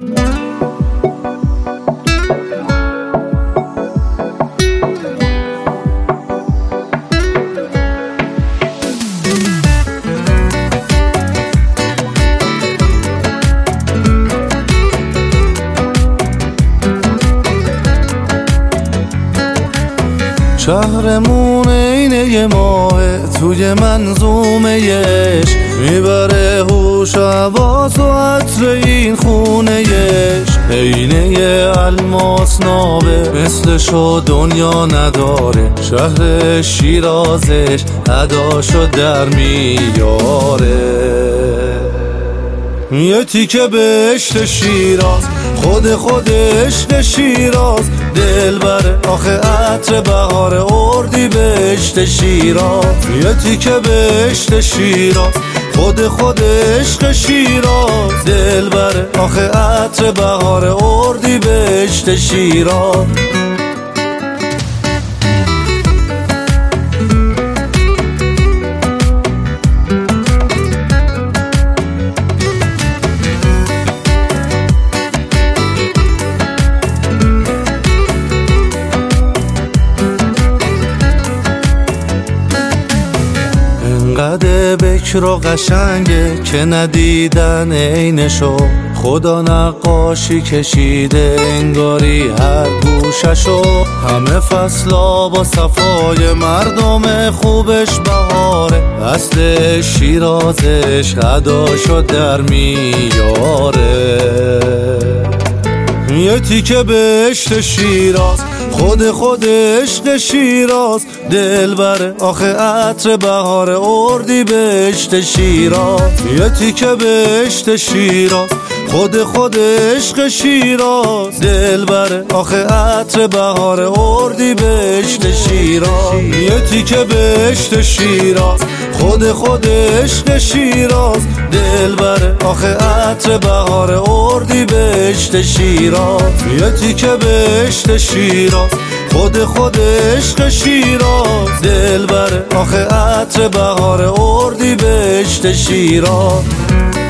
شهرمون اینه ماه توی منظومهش، میبره هوش و حواس و عطر این خونهش. عینه الماس نابه مثلشو دنیا نداره، شهر شیرازش اداشو در میاره. یه تیکه بهشت شیراز، خودش شیراز، دل بره آخه عطر بهار اردی بهشت شیراز. یه تیکه بهشت شیراز، خودش شیراز، دل بره آخه عطر بهار اردی بهشت شیراز. انقدر بکر و قشنگه که ندیدن عینشو، خدا نقاشی کشیده انگاری هر گوششو. همه فصلا با صفای مردم خوبش بهاره، اصل شیرازش اداشو در میاره. یه تیکه بهشت شیراز، خودش شیراز، دل بره آخه عطر بهار اردی بهشت شیراز. یه تیکه بهشت شیراز، خودش شیراز، دل بره آخه عطر بهار اردی بهشت شیراز. یه تیکه بهشت شیراز، خودش شیراز، دل بره آخه عطر بهار اردی بهشت شیراز. یه تیکه بهشت شیراز، خودش شیراز، دل بره آخه عطر بهار اردی بهشت شیراز.